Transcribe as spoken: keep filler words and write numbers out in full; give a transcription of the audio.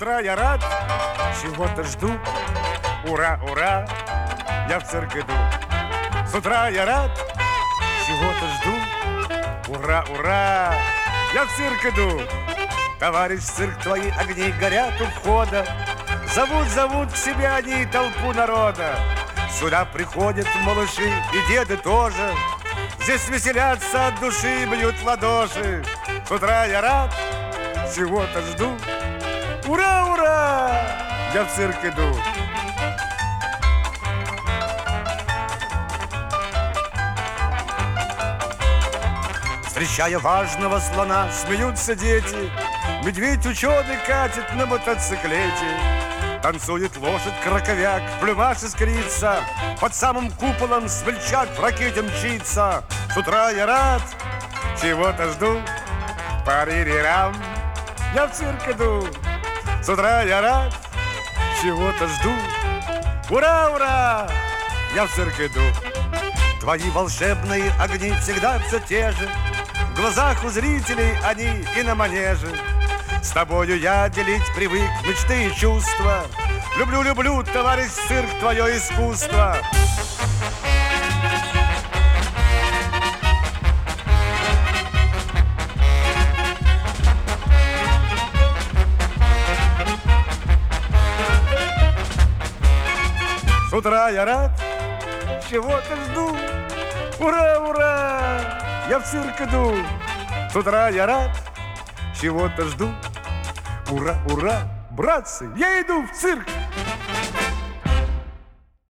утра я рад, чего-то жду. Ура, ура, я в цирк иду. С утра я рад, чего-то жду. Ура, ура, я в цирк иду. Товарищ цирк, твои огни горят у входа. Зовут, зовут к себе они толпу народа. Сюда приходят малыши и деды тоже. Здесь веселятся от души, бьют в ладоши. С утра я рад, чего-то жду. Ура, ура, я в цирк иду. Встречая важного слона, смеются дети. Медведь ученый катит на мотоциклете. Танцует лошадь-краковяк, плюмаж искрится. Под самым куполом смельчак в ракете мчится. С утра я рад, чего-то жду. Пари-ри-рам, я в цирк иду. С утра я рад, чего-то жду. Ура, ура, я в цирк иду. Твои волшебные огни всегда все те же. В глазах у зрителей они и на манеже. С тобою я делить привык мечты и чувства. Люблю, люблю, товарищ цирк, твое искусство. С утра я рад, чего-то жду. Ура, ура, я в цирк иду. С утра я рад, чего-то жду. Ура, ура, братцы, я иду в цирк.